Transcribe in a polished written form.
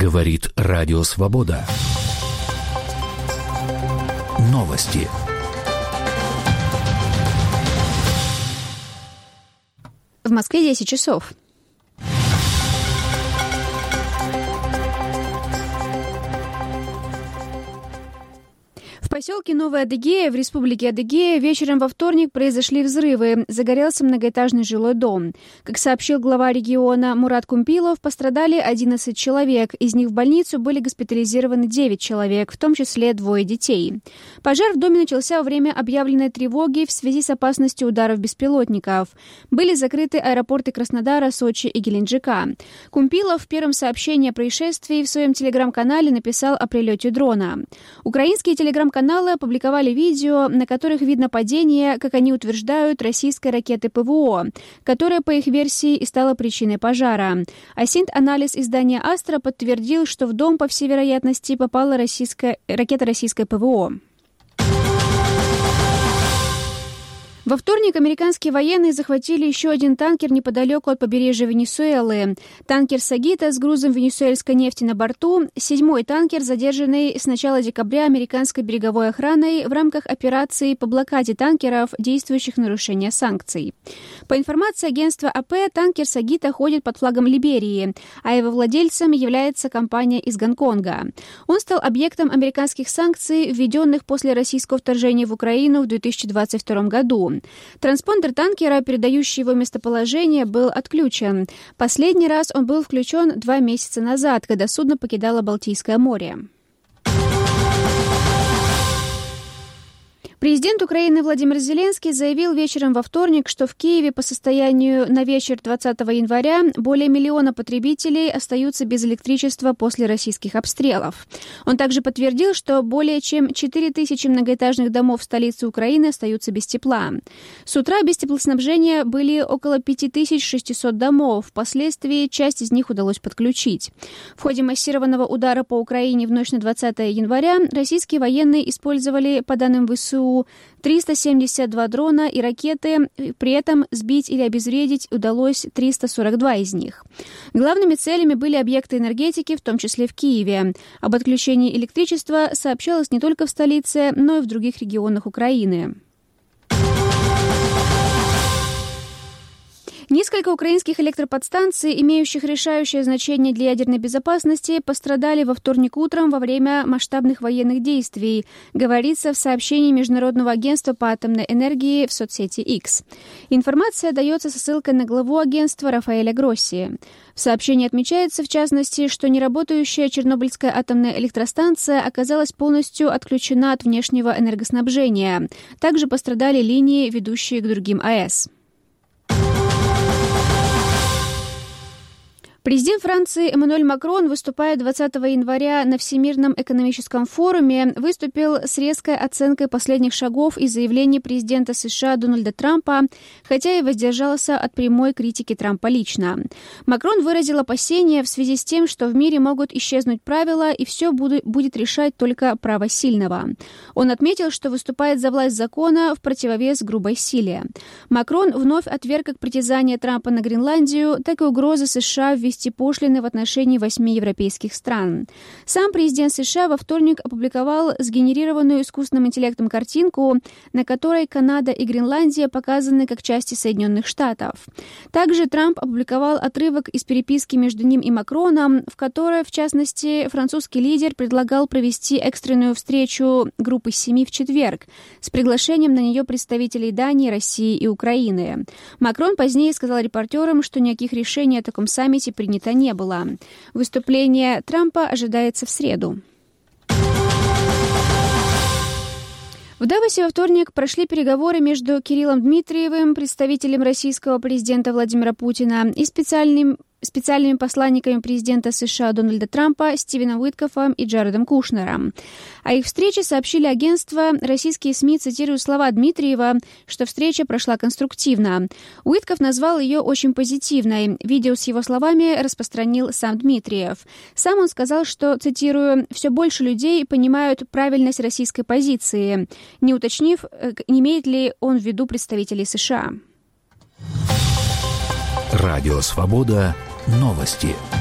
Говорит Радио Свобода. Новости. В Москве 10 часов. В поселке Новая Адыгея в республике Адыгея вечером во вторник произошли взрывы. Загорелся многоэтажный жилой дом. Как сообщил глава региона Мурат Кумпилов, пострадали 11 человек. Из них в больницу были госпитализированы 9 человек, в том числе 2 детей. Пожар в доме начался во время объявленной тревоги в связи с опасностью ударов беспилотников. Были закрыты аэропорты Краснодара, Сочи и Геленджика. Кумпилов в первом сообщении о происшествии в своем телеграм-канале написал о прилете дрона. Украинские телеграм-каналы опубликовали видео, на которых видно падение, как они утверждают, российской ракеты ПВО, которая, по их версии, и стала причиной пожара. Асинт-анализ издания «Астра» подтвердил, что в дом, по всей вероятности, попала ракета российской ПВО. Во вторник американские военные захватили еще один танкер неподалеку от побережья Венесуэлы. Танкер «Сагита» с грузом венесуэльской нефти на борту – 7-й танкер, задержанный с начала декабря американской береговой охраной в рамках операции по блокаде танкеров, действующих в нарушение санкций. По информации агентства АП, танкер «Сагита» ходит под флагом Либерии, а его владельцем является компания из Гонконга. Он стал объектом американских санкций, введенных после российского вторжения в Украину в 2022 году. Транспондер танкера, передающий его местоположение, был отключен. Последний раз он был включен 2 месяца назад, когда судно покидало Балтийское море. Президент Украины Владимир Зеленский заявил вечером во вторник, что в Киеве по состоянию на вечер 20 января более 1 миллиона потребителей остаются без электричества после российских обстрелов. Он также подтвердил, что более чем 4000 многоэтажных домов в столице Украины остаются без тепла. С утра без теплоснабжения были около 5600 домов. Впоследствии часть из них удалось подключить. В ходе массированного удара по Украине в ночь на 20 января российские военные использовали, по данным ВСУ, 372 дрона и ракеты, при этом сбить или обезвредить удалось 342 из них. Главными целями были объекты энергетики, в том числе в Киеве. Об отключении электричества сообщалось не только в столице, но и в других регионах Украины. Несколько украинских электроподстанций, имеющих решающее значение для ядерной безопасности, пострадали во вторник утром во время масштабных военных действий, говорится в сообщении Международного агентства по атомной энергии в соцсети X. Информация дается со ссылкой на главу агентства Рафаэля Гросси. В сообщении отмечается, в частности, что неработающая Чернобыльская атомная электростанция оказалась полностью отключена от внешнего энергоснабжения. Также пострадали линии, ведущие к другим АЭС. Президент Франции Эммануэль Макрон, выступая 20 января на Всемирном экономическом форуме, выступил с резкой оценкой последних шагов и заявлений президента США Дональда Трампа, хотя и воздержался от прямой критики Трампа лично. Макрон выразил опасения в связи с тем, что в мире могут исчезнуть правила, и все будет решать только право сильного. Он отметил, что выступает за власть закона в противовес грубой силе. Макрон вновь отверг как притязания Трампа на Гренландию, так и угрозы США ввести пошлины в отношении 8 европейских стран. Сам президент США во вторник опубликовал сгенерированную искусственным интеллектом картинку, на которой Канада и Гренландия показаны как части Соединенных Штатов. Также Трамп опубликовал отрывок из переписки между ним и Макроном, в которой, в частности, французский лидер предлагал провести экстренную встречу группы 7 в четверг с приглашением на нее представителей Дании, России и Украины. Макрон позднее сказал репортерам, что никаких решений о таком саммите принято не было. Выступление Трампа ожидается в среду. В Давосе во вторник прошли переговоры между Кириллом Дмитриевым, представителем российского президента Владимира Путина, и специальными посланниками президента США Дональда Трампа Стивеном Уиткоффом и Джаредом Кушнером. О их встрече сообщили агентства. Российские СМИ цитируют слова Дмитриева, что встреча прошла конструктивно. Уиткофф назвал ее очень позитивной. Видео с его словами распространил сам Дмитриев. Сам он сказал, что, цитирую, «все больше людей понимают правильность российской позиции», не уточнив, имеет ли он в виду представителей США. Радио Свобода. Новости.